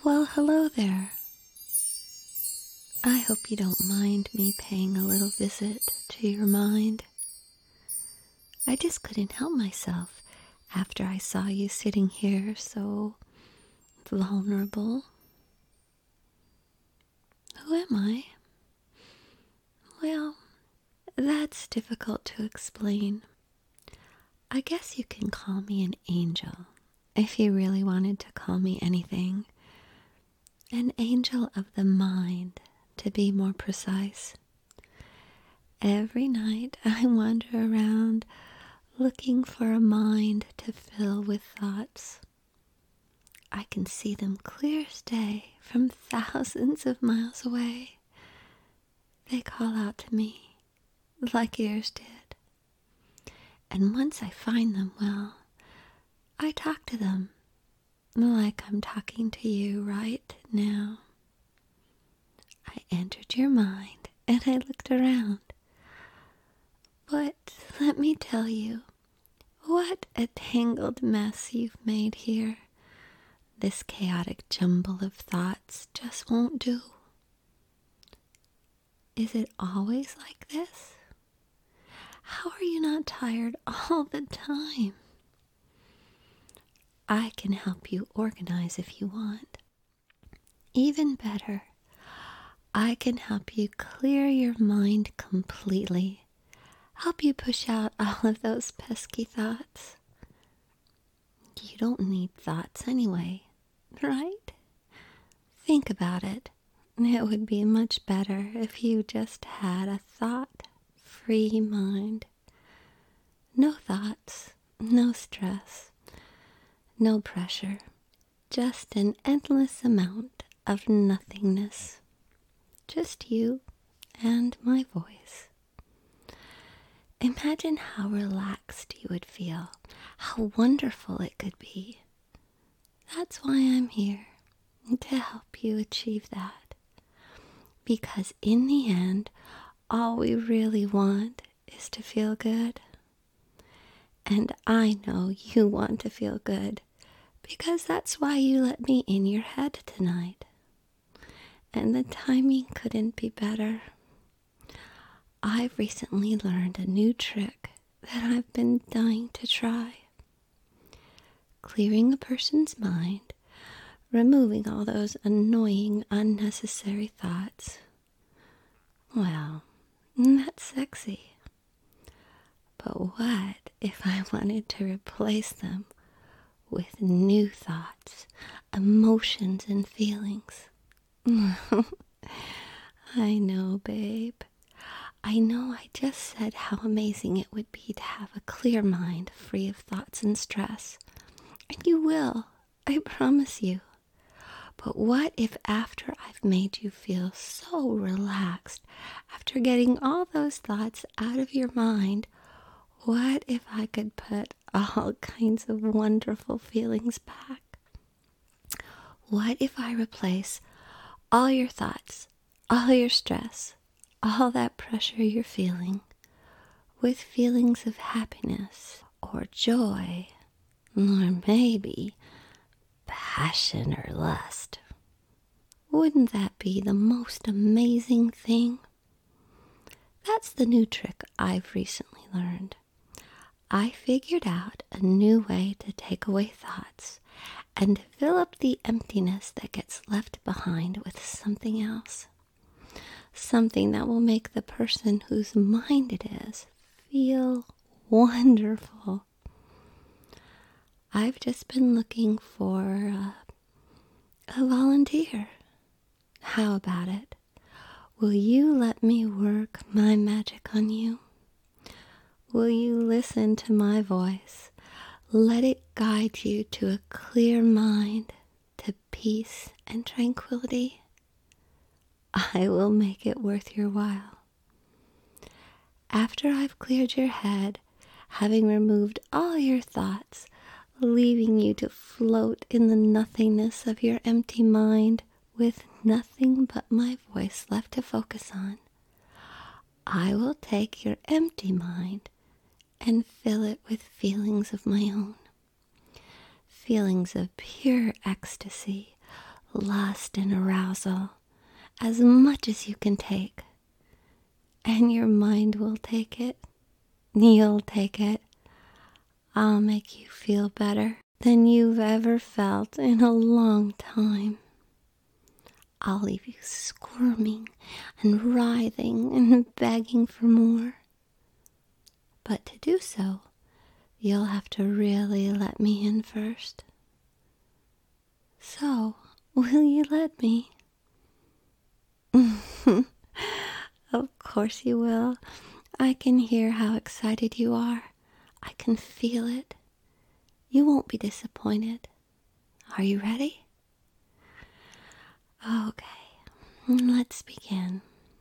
Well, hello there. I hope you don't mind me paying a little visit to your mind. I just couldn't help myself after I saw you sitting here so vulnerable. Who am I? Well, that's difficult to explain. I guess you can call me an angel, if you really wanted to call me anything. An angel of the mind, to be more precise. Every night I wander around looking for a mind to fill with thoughts. I can see them clear as day from thousands of miles away. They call out to me like yours did. And once I find them, well, I talk to them like I'm talking to you right now. I entered your mind and I looked around. But let me tell you, what a tangled mess you've made here. This chaotic jumble of thoughts just won't do. Is it always like this? How are you not tired all the time? I can help you organize if you want. Even better, I can help you clear your mind completely. Help you push out all of those pesky thoughts. You don't need thoughts anyway, right? Think about it. It would be much better if you just had a thought-free mind. No thoughts, no stress, no pressure. Just an endless amount of nothingness. Just you and my voice. Imagine how relaxed you would feel, how wonderful it could be. That's why I'm here, to help you achieve that. Because in the end, all we really want is to feel good. And I know you want to feel good, because that's why you let me in your head tonight. And the timing couldn't be better. I've recently learned a new trick that I've been dying to try. Clearing a person's mind, removing all those annoying, unnecessary thoughts. Well, that's sexy. But what if I wanted to replace them with new thoughts, emotions, and feelings? I know, babe. I know I just said how amazing it would be to have a clear mind free of thoughts and stress. And you will, I promise you. But what if after I've made you feel so relaxed, after getting all those thoughts out of your mind, what if I could put all kinds of wonderful feelings back? What if I replace all your thoughts, all your stress, all that pressure you're feeling with feelings of happiness or joy, or maybe passion or lust? Wouldn't that be the most amazing thing? That's the new trick I've recently learned. I figured out a new way to take away thoughts and fill up the emptiness that gets left behind with something else. Something that will make the person whose mind it is feel wonderful. I've just been looking for a volunteer. How about it? Will you let me work my magic on you? Will you listen to my voice? Let it guide you to a clear mind, to peace and tranquility. I will make it worth your while. After I've cleared your head, having removed all your thoughts, leaving you to float in the nothingness of your empty mind with nothing but my voice left to focus on, I will take your empty mind and fill it with feelings of my own. Feelings of pure ecstasy, lust and arousal, as much as you can take. And your mind will take it. You'll take it. I'll make you feel better than you've ever felt in a long time. I'll leave you squirming and writhing and begging for more. But to do so, you'll have to really let me in first. So, will you let me? Of course you will. I can hear how excited you are. I can feel it. You won't be disappointed. Are you ready? Okay, let's begin.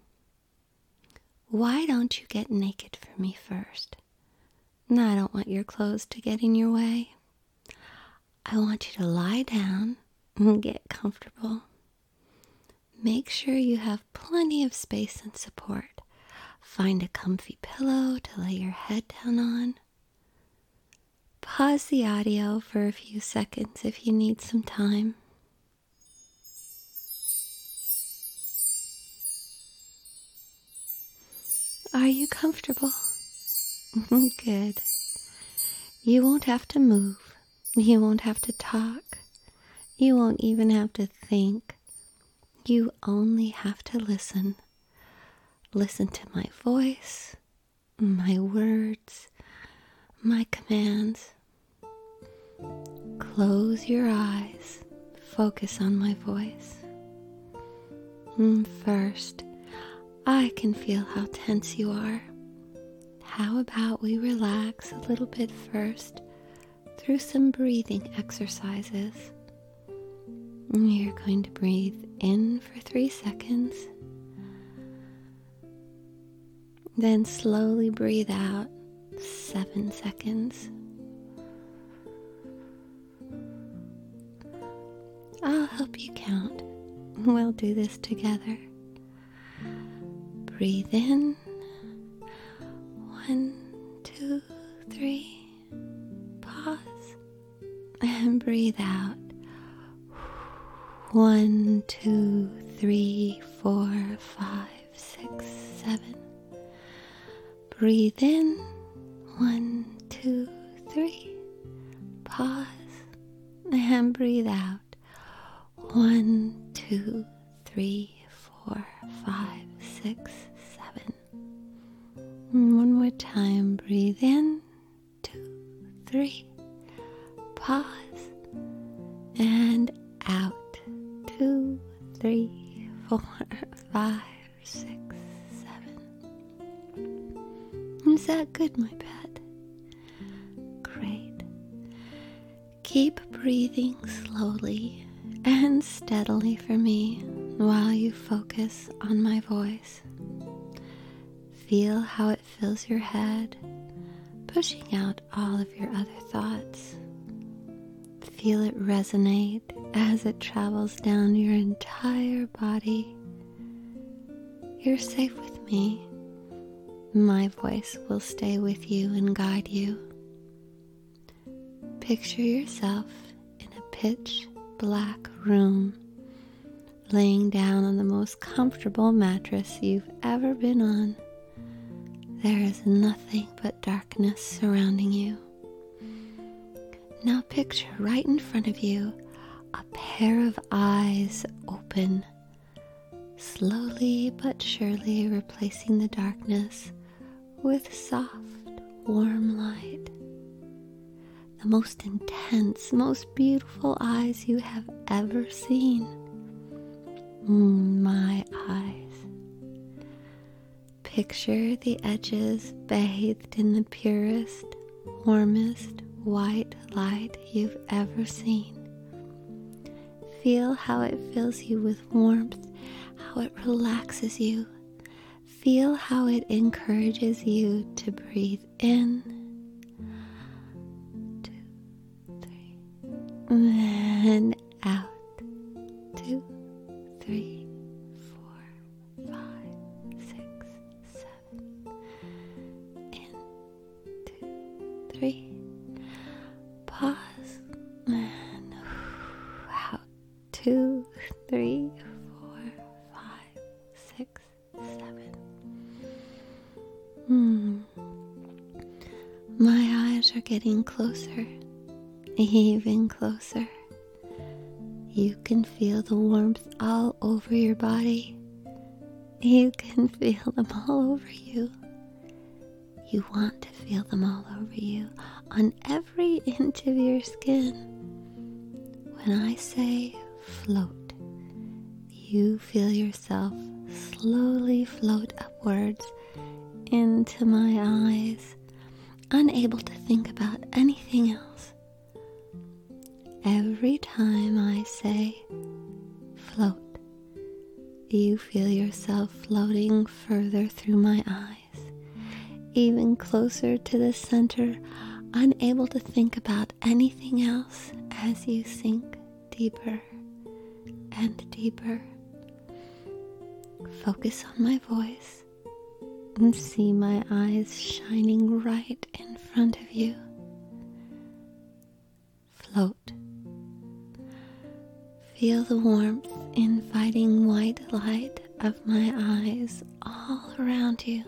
Why don't you get naked for me first? I don't want your clothes to get in your way. I want you to lie down and get comfortable. Make sure you have plenty of space and support. Find a comfy pillow to lay your head down on. Pause the audio for a few seconds if you need some time. Are you comfortable? Good. You won't have to move. You won't have to talk. You won't even have to think. You only have to listen. Listen to my voice, my words, my commands. Close your eyes. Focus on my voice. First, I can feel how tense you are. How about we relax a little bit first through some breathing exercises? You're going to breathe in for 3 seconds. Then slowly breathe out 7 seconds. I'll help you count. We'll do this together. Breathe in. 1, 2, 3. Pause. And breathe out. 1, 2, 3, 4, 5, 6, 7. Breathe in. 1, 2, 3. Pause. And breathe out. 1, 2, 3, 4, 5, 6, 7. One more time. Breathe in. 2, 3. Pause. And out. 2, 3, 4, 5, 6, 7. Is that good, my pet? Great. Keep breathing slowly and steadily for me while you focus on my voice. Feel how it fills your head, pushing out all of your other thoughts. Feel it resonate as it travels down your entire body. You're safe with me. My voice will stay with you and guide you. Picture yourself in a pitch black room, laying down on the most comfortable mattress you've ever been on. There is nothing but darkness surrounding you. Now picture right in front of you a pair of eyes open, slowly but surely replacing the darkness with soft, warm light. The most intense, most beautiful eyes you have ever seen. My eyes. Picture the edges bathed in the purest, warmest white light you've ever seen. Feel how it fills you with warmth, how it relaxes you. Feel how it encourages you to breathe in, 2, 3, and out, 2, 3, 4, 5, 6, 7, in, 2, 3, pause, and out, 2, 3, 4, 5, 6, 7. My eyes are getting closer, even closer. You can feel the warmth all over your body. You can feel them all over you. You want to feel them all over you, on every inch of your skin. When I say float, you feel yourself slowly float upwards into my eyes, unable to think about anything else. Every time I say float, you feel yourself floating further through my eyes, even closer to the center, unable to think about anything else as you sink deeper and deeper. Focus on my voice and see my eyes shining right in front of you. Float. Feel the warmth, inviting white light of my eyes all around you.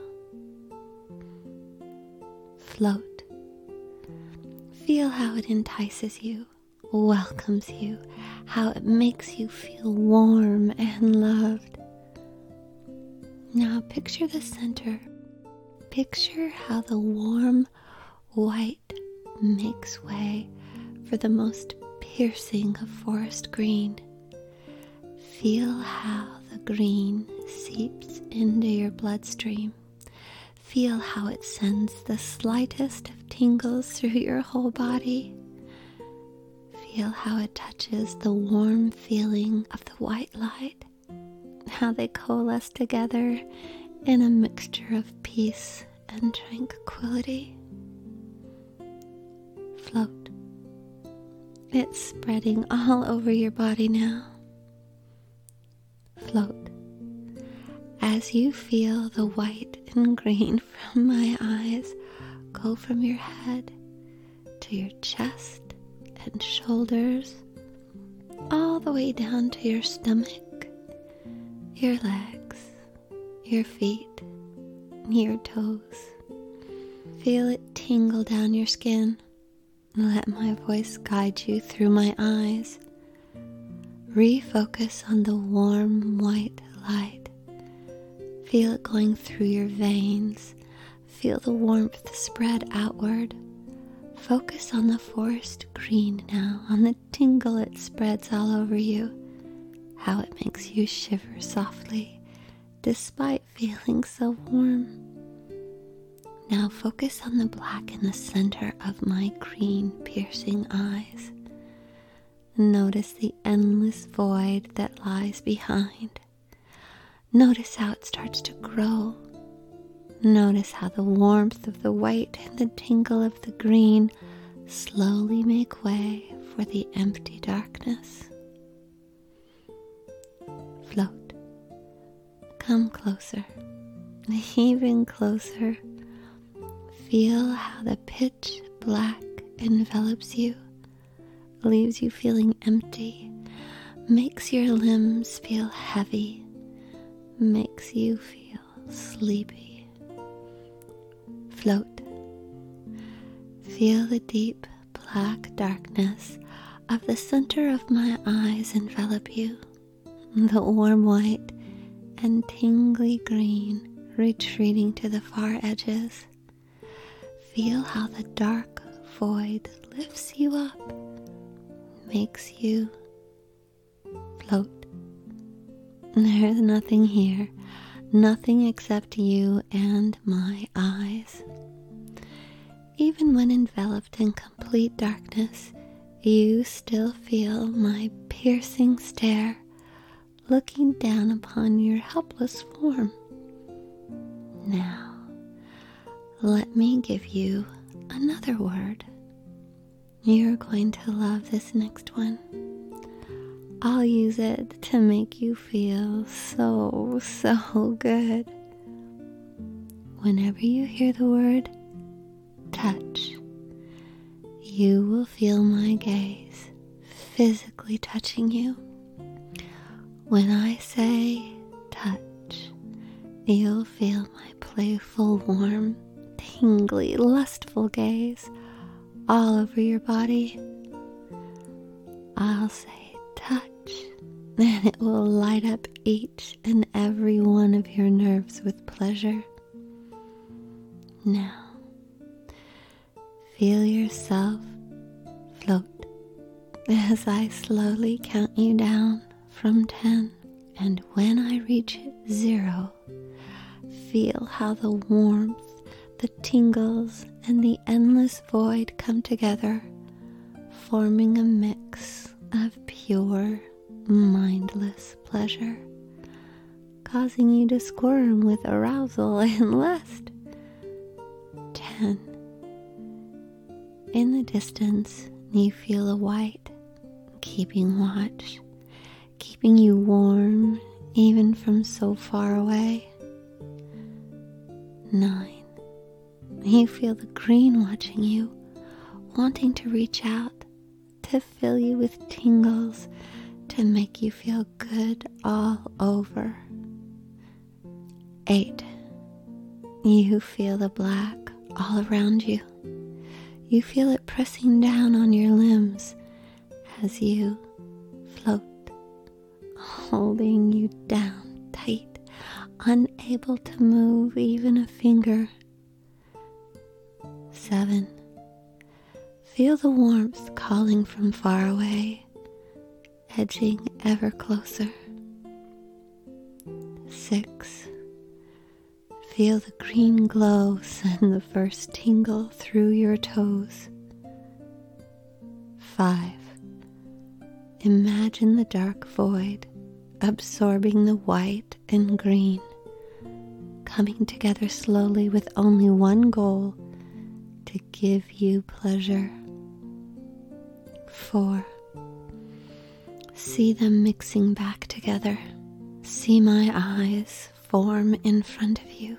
Float. Feel how it entices you, welcomes you, how it makes you feel warm and loved. Now picture the center. Picture how the warm white makes way for the most piercing of forest green. Feel how the green seeps into your bloodstream. Feel how it sends the slightest of tingles through your whole body. Feel how it touches the warm feeling of the white light, how they coalesce together in a mixture of peace and tranquility. Float. It's spreading all over your body now. Float. As you feel the white and green from my eyes go from your head to your chest and shoulders, all the way down to your stomach, your legs, your feet, your toes. Feel it tingle down your skin. Let my voice guide you through my eyes. Refocus on the warm white light. Feel it going through your veins. Feel the warmth spread outward. Focus on the forest green now, on the tingle it spreads all over you, how it makes you shiver softly, despite feeling so warm. Now focus on the black in the center of my green, piercing eyes. Notice the endless void that lies behind. Notice how it starts to grow. Notice how the warmth of the white and the tingle of the green slowly make way for the empty darkness. Float. Come closer, even closer. Feel how the pitch black envelops you, leaves you feeling empty, makes your limbs feel heavy, makes you feel sleepy. Float. Feel the deep black darkness of the center of my eyes envelop you, the warm white and tingly green retreating to the far edges. Feel how the dark void lifts you up, makes you float. There's nothing here, nothing except you and my eyes. Even when enveloped in complete darkness, you still feel my piercing stare looking down upon your helpless form. Now, let me give you another word. You're going to love this next one. I'll use it to make you feel so good. Whenever you hear the word touch, you will feel my gaze physically touching you. When I say touch, you'll feel my playful, warm, tingly, lustful gaze all over your body. I'll say touch, and it will light up each and every one of your nerves with pleasure. Now, feel yourself float as I slowly count you down from 10. And when I reach 0, feel how the warmth, the tingles, and the endless void come together, forming a mix of pure, mindless pleasure, causing you to squirm with arousal and lust. 10. In the distance, you feel a white keeping watch, keeping you warm even from so far away. 9. You feel the green watching you, wanting to reach out, to fill you with tingles, to make you feel good all over. 8. You feel the black all around you. You feel it pressing down on your limbs as you float, holding you down tight, unable to move even a finger. 7. Feel the warmth calling from far away, edging ever closer. 6. Feel the green glow send the first tingle through your toes. 5. Imagine the dark void absorbing the white and green, coming together slowly with only one goal: to give you pleasure. 4. See them mixing back together. See my eyes form in front of you.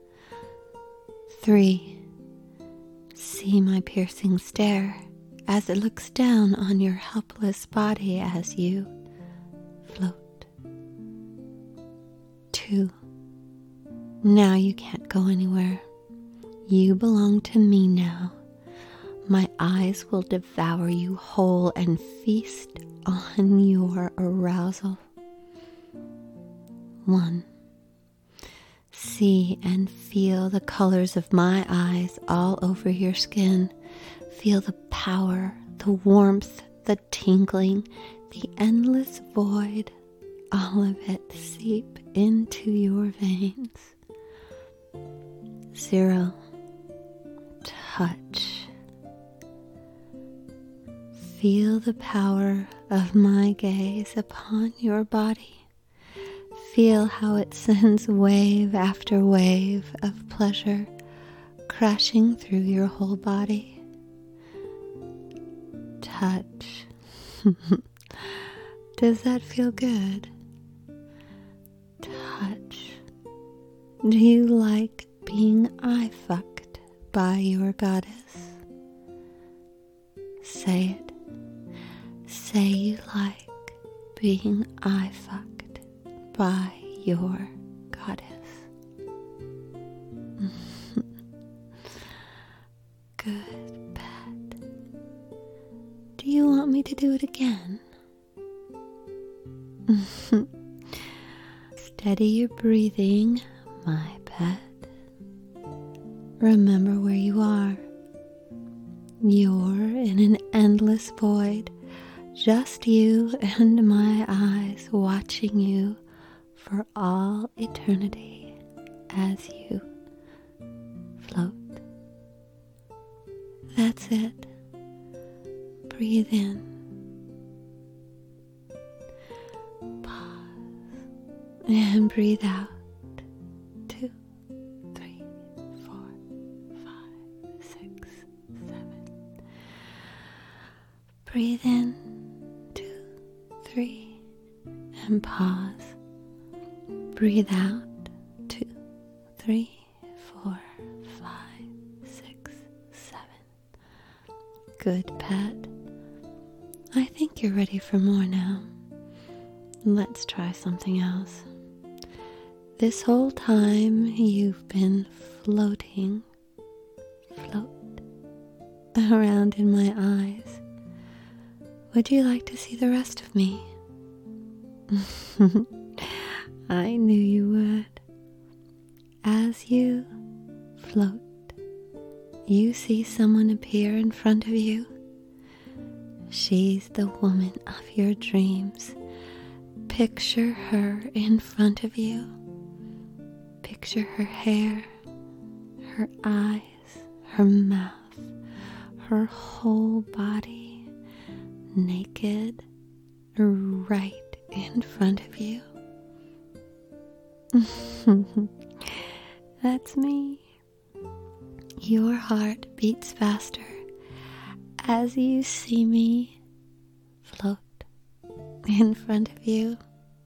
3. See my piercing stare as it looks down on your helpless body as you float. 2. Now you can't go anywhere. You belong to me now. My eyes will devour you whole and feast on your arousal. 1. See and feel the colors of my eyes all over your skin. Feel the power, the warmth, the tingling, the endless void, all of it seep into your veins. 0. Touch. Feel the power of my gaze upon your body. Feel how it sends wave after wave of pleasure crashing through your whole body. Touch. Does that feel good? Touch. Do you like being eye-fucked by your goddess? Say it. Say you like being eye-fucked by your goddess. Good, pet. Do you want me to do it again? Steady your breathing, my pet. Remember where you are. You're in an endless void, just you and my eyes watching you for all eternity as you float. That's it. Breathe in. Pause. And breathe out. 2, 3, 4, 5, 6, 7. Breathe in. 2, 3. And pause. Breathe out. 2, 3, 4, 5, 6, 7. Good, pet. I think you're ready for more now. let's try something else. This whole time you've been float around in my eyes. Would you like to see the rest of me? I knew you would. As you float, you see someone appear in front of you. She's the woman of your dreams. Picture her in front of you. Picture her hair, her eyes, her mouth, her whole body, naked, right in front of you. That's me. Your heart beats faster as you see me float in front of you.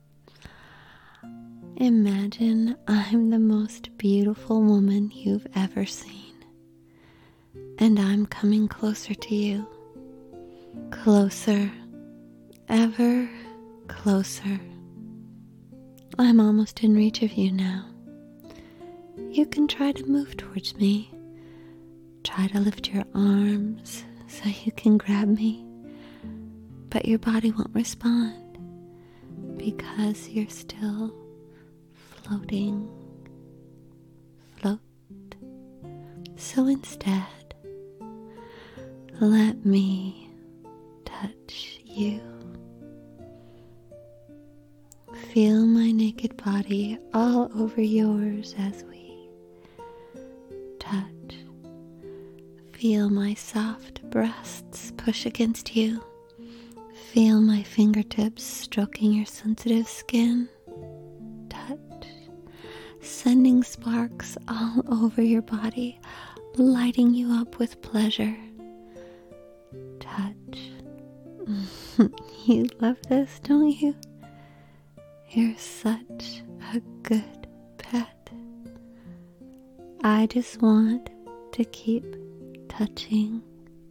Imagine I'm the most beautiful woman you've ever seen, and I'm coming closer to you. Closer, ever closer. I'm almost in reach of you now. You can try to move towards me. Try to lift your arms so you can grab me, but your body won't respond because you're still floating. Float. So instead, let me touch you. Feel my naked body all over yours as we touch. Feel my soft breasts push against you. Feel my fingertips stroking your sensitive skin. Touch, sending sparks all over your body, lighting you up with pleasure. Touch. You love this, don't you? You're such a good pet. I just want to keep touching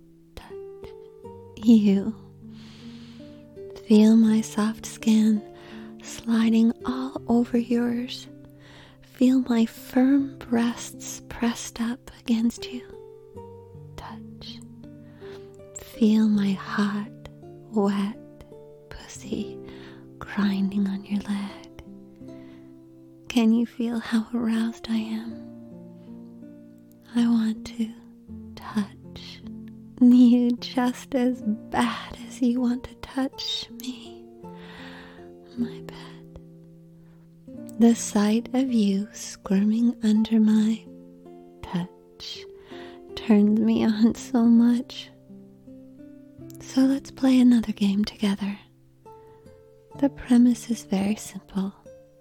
you. Feel my soft skin sliding all over yours. Feel my firm breasts pressed up against you. Touch. Feel my hot, wet pussy grinding on your leg. Can you feel how aroused I am? I want to touch you just as bad as you want to touch me, my pet. The sight of you squirming under my touch turns me on so much. So let's play another game together. The premise is very simple.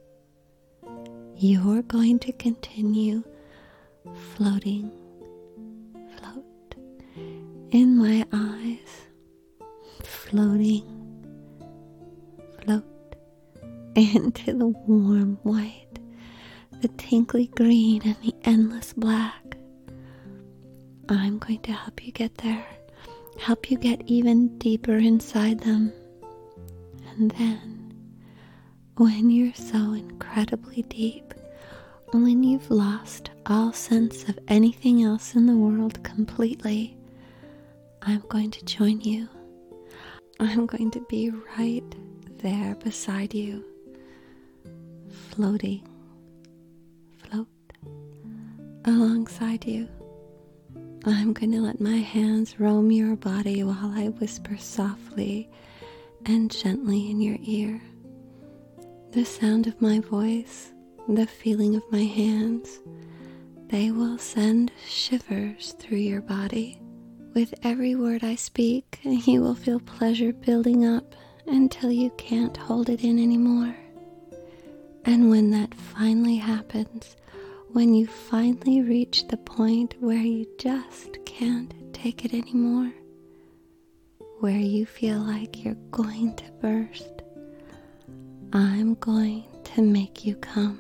You're going to continue floating, float in my eyes, floating, float into the warm white, the tinkly green, and the endless black. I'm going to help you get there, help you get even deeper inside them. And then, when you're so incredibly deep, when you've lost all sense of anything else in the world completely, I'm going to join you. I'm going to be right there beside you, floating, float alongside you. I'm going to let my hands roam your body while I whisper softly and gently in your ear. The sound of my voice, the feeling of my hands, they will send shivers through your body. With every word I speak, you will feel pleasure building up until you can't hold it in anymore. And when that finally happens, when you finally reach the point where you just can't take it anymore, where you feel like you're going to burst, I'm going to make you come.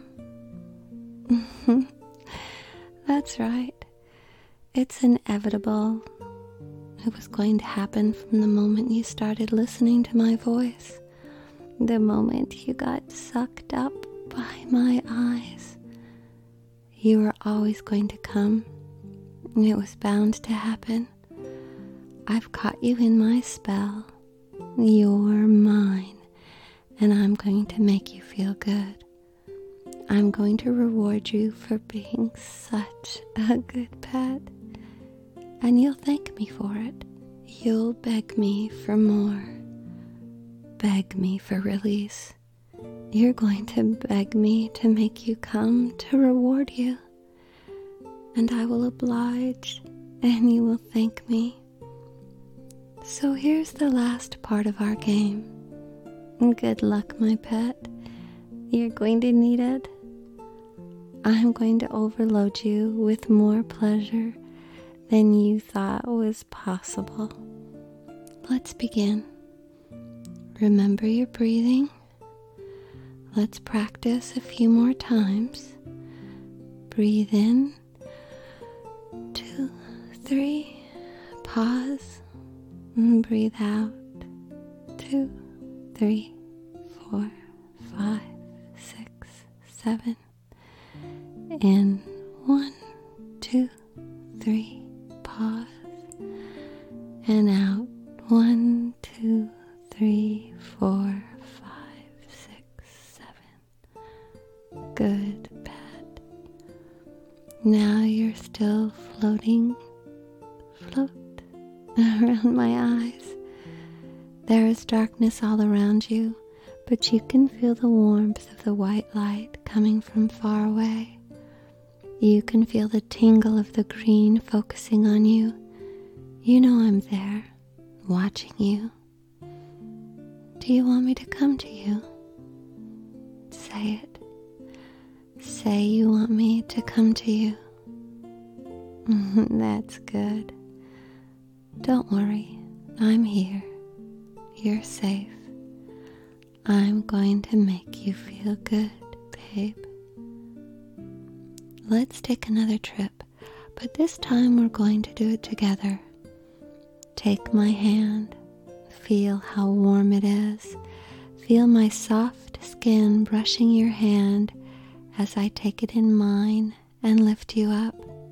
That's right. It's inevitable. It was going to happen from the moment you started listening to my voice. The moment you got sucked up by my eyes, you were always going to come. It was bound to happen. I've caught you in my spell. You're mine, and I'm going to make you feel good. I'm going to reward you for being such a good pet, and you'll thank me for it. You'll beg me for more. Beg me for release. You're going to beg me to make you come to reward you. And I will oblige, and you will thank me. So here's the last part of our game. Good luck, my pet. You're going to need it. I'm going to overload you with more pleasure than you thought was possible. Let's begin. Remember your breathing. Let's practice a few more times. Breathe in. 2, 3. Pause. And breathe out. 2, 3, 4, 5, 6, 7. In 1, 2, 3. Pause. And out. 1, 2, 3, 4, 5, 6, 7. Good, pet. Now you're still floating. Float around my eyes. There is darkness all around you, but you can feel the warmth of the white light coming from far away. You can feel the tingle of the green focusing on you. You know I'm there, watching you. Do you want me to come to you? Say it. Say you want me to come to you. That's good. Don't worry, I'm here. You're safe. I'm going to make you feel good, babe. Let's take another trip, but this time we're going to do it together. Take my hand. Feel how warm it is. Feel my soft skin brushing your hand as I take it in mine and lift you up.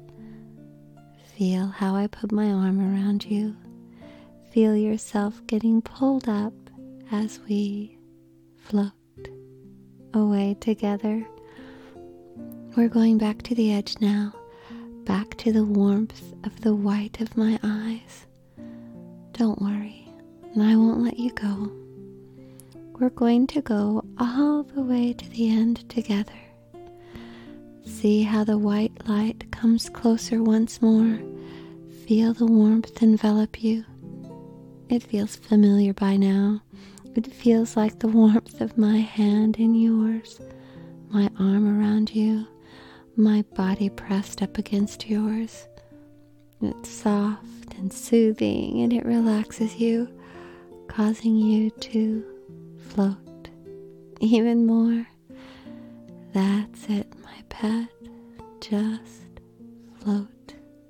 Feel how I put my arm around you. Feel yourself getting pulled up as we float away together. We're going back to the edge now, back to the warmth of the white of my eyes. Don't worry, I won't let you go. We're going to go all the way to the end together. See how the white light comes closer once more. Feel the warmth envelop you. It feels familiar by now. It feels like the warmth of my hand in yours, my arm around you, my body pressed up against yours. It's soft and soothing, and it relaxes you, causing you to float even more. That's it, my pet. Just float.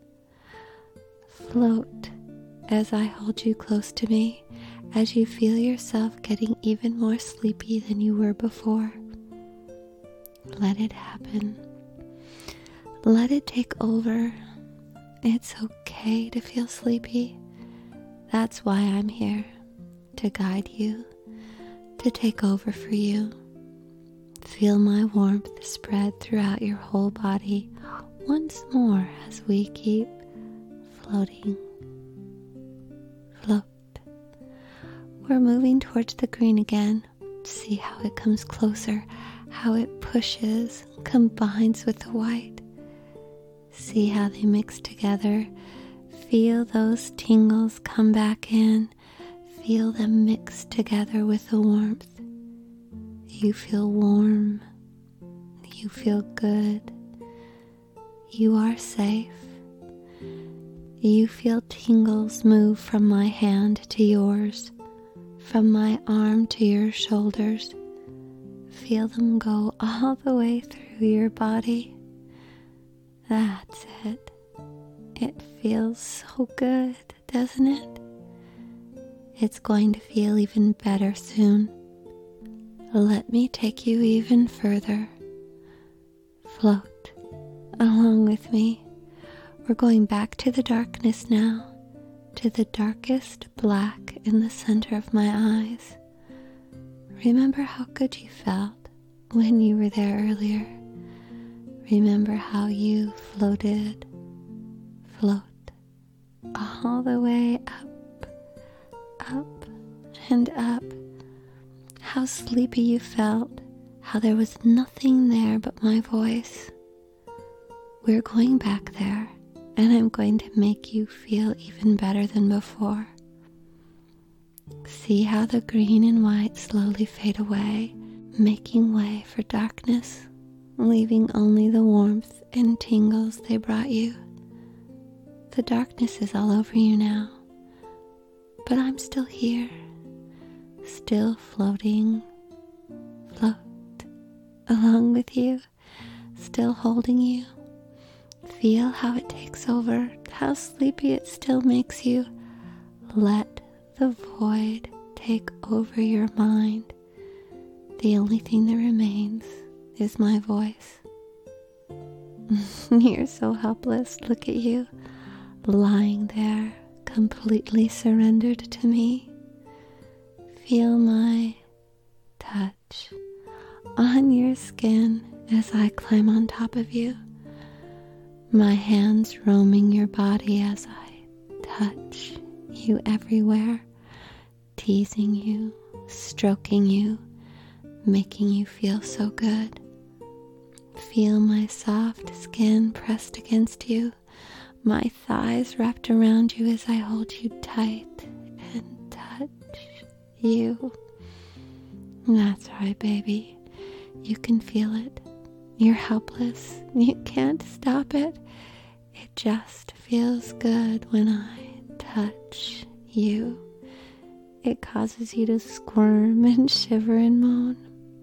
Float as I hold you close to me, as you feel yourself getting even more sleepy than you were before. Let it happen. Let it take over. It's okay to feel sleepy. That's why I'm here, to guide you, to take over for you. Feel my warmth spread throughout your whole body once more as we keep floating. Float. We're moving towards the green again. See how it comes closer, how it pushes, combines with the white. See how they mix together. Feel those tingles come back in. Feel them mix together with the warmth. You feel warm. You feel good. You are safe. You feel tingles move from my hand to yours, from my arm to your shoulders. Feel them go all the way through your body. That's it. It feels so good, doesn't it? It's going to feel even better soon. let me take you even further. Float along with me. We're going back to the darkness now, to the darkest black in the center of my eyes. Remember how good you felt when you were there earlier. Remember how you floated, float, all the way up, up, and up. How sleepy you felt, how there was nothing there but my voice. We're going back there, and I'm going to make you feel even better than before. See how the green and white slowly fade away, making way for darkness, leaving only the warmth and tingles they brought you. The darkness is all over you now, but I'm still here, still floating, float along with you, still holding you. Feel how it takes over, how sleepy it still makes you. Let the void take over your mind. The only thing that remains is my voice. You're so helpless. Look at you, lying there, completely surrendered to me. Feel my touch on your skin as I climb on top of you. My hands roaming your body as I touch you everywhere, teasing you, stroking you, making you feel so good. Feel my soft skin pressed against you, my thighs wrapped around you as I hold you tight and touch you. That's right, baby. You can feel it. You're helpless. You can't stop it. It just feels good when I touch you. It causes you to squirm and shiver and moan.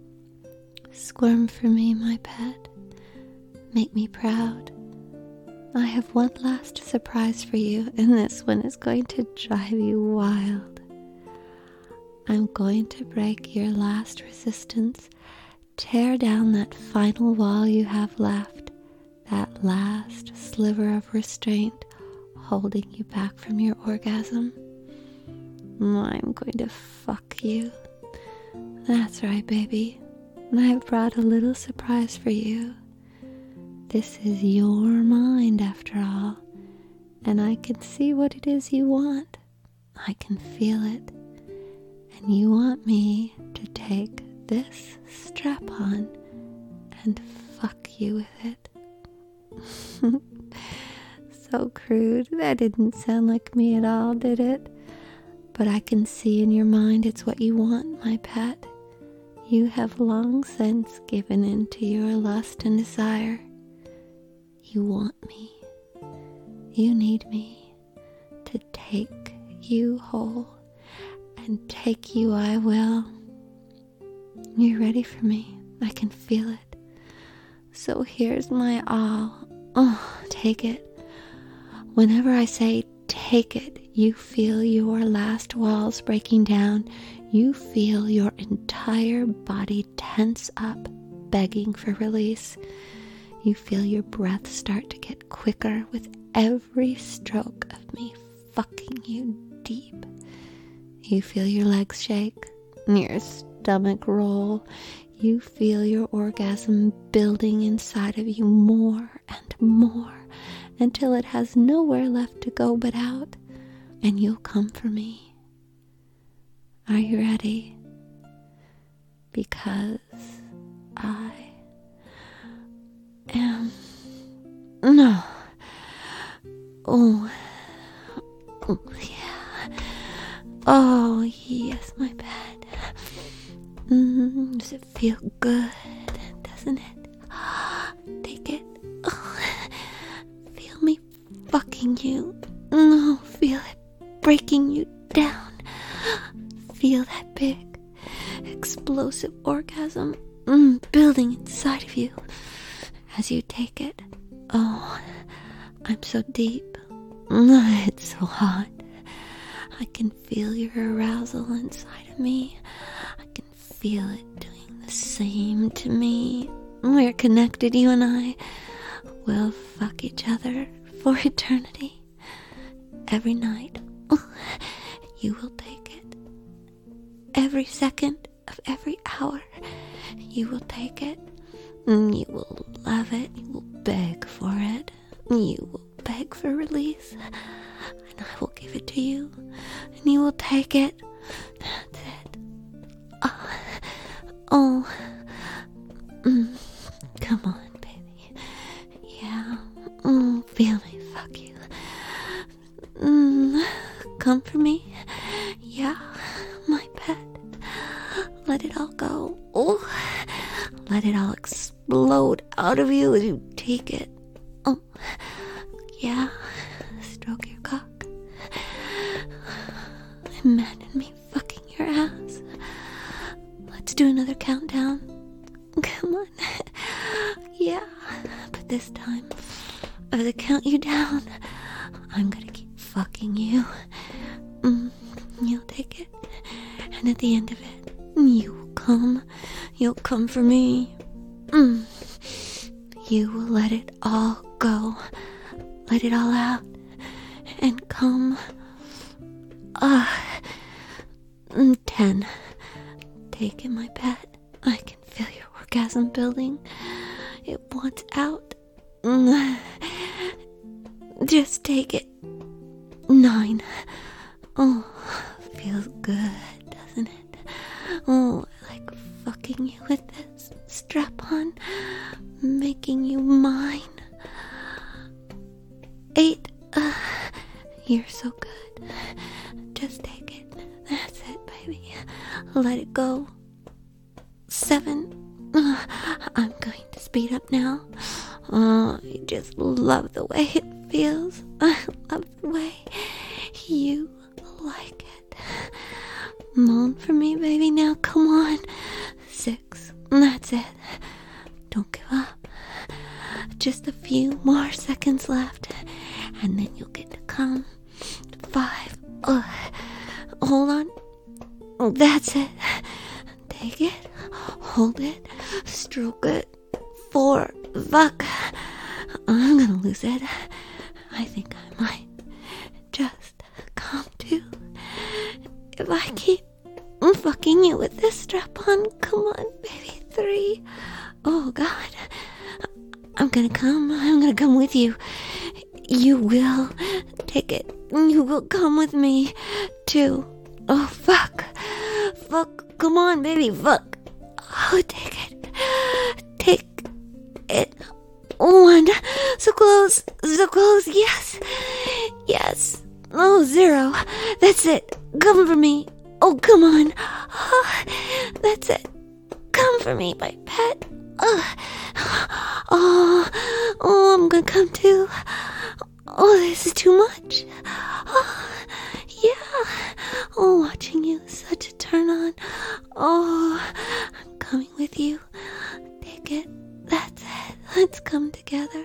Squirm for me, my pet. Make me proud. I have one last surprise for you, and this one is going to drive you wild. I'm going to break your last resistance, tear down that final wall you have left, that last sliver of restraint holding you back from your orgasm. I'm going to fuck you. That's right, baby. I've brought a little surprise for you. This is your mind after all, and I can see what it is you want. I can feel it. And you want me to take this strap-on and fuck you with it. So crude. That didn't sound like me at all, did it? But I can see in your mind it's what you want, my pet. You have long since given in to your lust and desire. You want me. You need me to take you whole, and take you I will. You're ready for me. I can feel it. So here's my all. Oh, take it. Whenever I say take it, you feel your last walls breaking down. You feel your entire body tense up, begging for release. You feel your breath start to get quicker with every stroke of me fucking you deep. You feel your legs shake, your stomach roll. You feel your orgasm building inside of you more and more until it has nowhere left to go but out, and you'll come for me. Are you ready? Because I am... No. Oh, yeah. Oh, yes, my bed. Does it feel good, doesn't it? Take it. Oh, feel me fucking you. No, feel it breaking you down. Feel that big, explosive orgasm building inside of you as you take it. Oh, I'm so deep. It's so hot. I can feel your arousal inside of me. I can feel it doing the same to me. We're connected, you and I. We'll fuck each other for eternity. Every night, you will take it. Every second of every hour, you will take it. You will love it. You will beg for it. You will beg for release. And I will give it to you. And you will take it. That's it. Come on, baby. Yeah. Feel me fuck you. Come for me. Yeah, my pet. Let it all go. Oh, let it all explode out of you as you take it. Oh, yeah. Stroke your cock. Imagine me fucking your ass. Let's do another countdown. Come on. Yeah, but this time, as I count you down, I'm gonna keep fucking you. You'll take it, and at the end of it, you will come. You'll come for me. You will let it all go. Let it all out, and come. 10. Take it, my pet. I can feel your orgasm building. It wants out. Just take it. 9. Oh, feels good, doesn't it? Oh, I like fucking you with this strap-on, making you mine. 8. You're so good. Just take it. That's it, baby. Let it go. 7. I'm going to speed up now. I just love the way it feels. I love the way you like it. Moan for me, baby, now. Come on. 6. That's it. Don't give up. Just a few more seconds left, and then you'll get to come. 5. Hold on. That's it. Take it. Hold it. Stroke it. 4. Fuck. I'm gonna lose it. I think I might just come to. If I keep fucking you with this strap on. Come on, baby. 3. Oh, God. I'm gonna come with you. You will take it. You will come with me. 2. Oh, fuck. Fuck. Come on, baby. Fuck. Oh, take it. Take it. 1. So close. So close. Yes. Yes. Oh, 0. That's it. Come for me. Oh, come on. Oh, that's it. Come for me, my pet. I'm gonna come too. Oh, this is too much. Oh, yeah. Oh, watching you is such a turn on. Oh, I'm coming with you. Take it. That's it. Let's come together.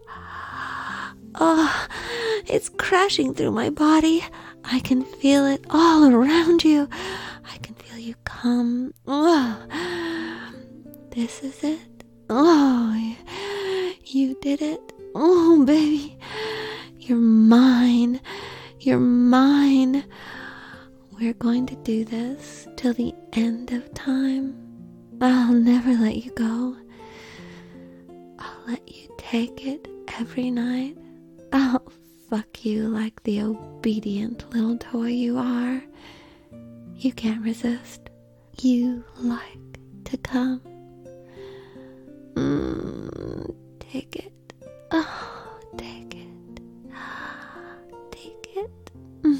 Oh, it's crashing through my body. I can feel it all around you. I can feel you come. Oh, this is it. Oh, you did it. Oh, baby. You're mine. You're mine. We're going to do this till the end of time. I'll never let you go. I'll let you take it every night. I'll fuck you like the obedient little toy you are. You can't resist. You like to come. Take it. Oh, take it. Take it.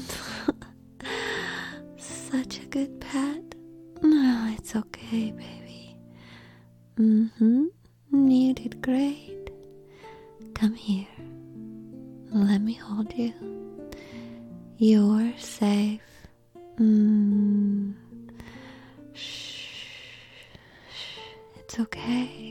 Such a good pet. No, it's okay, baby. You did great. Come here. Let me hold you. You're safe. Shh. It's okay.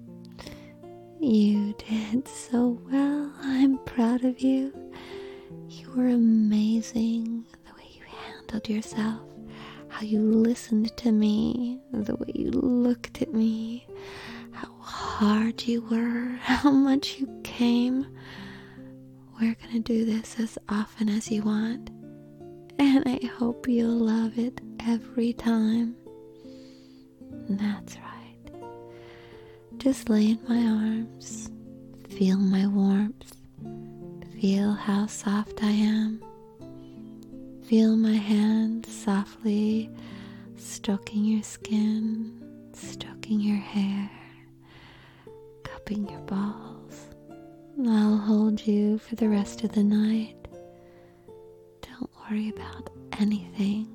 You did so well. I'm proud of you. were amazing. The way you handled yourself, how you listened to me, the way you looked at me, how hard you were, how much you came. We're gonna do this as often as you want, and I hope you'll love it every time. That's right. Just lay in my arms, feel my warmth, feel how soft I am. Feel my hands softly stroking your skin, stroking your hair, cupping your balls. I'll hold you for the rest of the night. Don't worry about anything.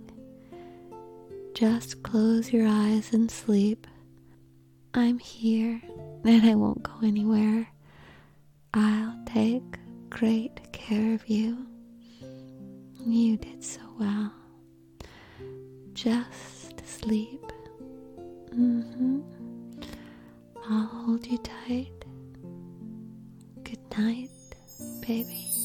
Just close your eyes and sleep. I'm here and I won't go anywhere. I'll take great care of you. You did so well. Just sleep. I'll hold you tight. Good night, baby.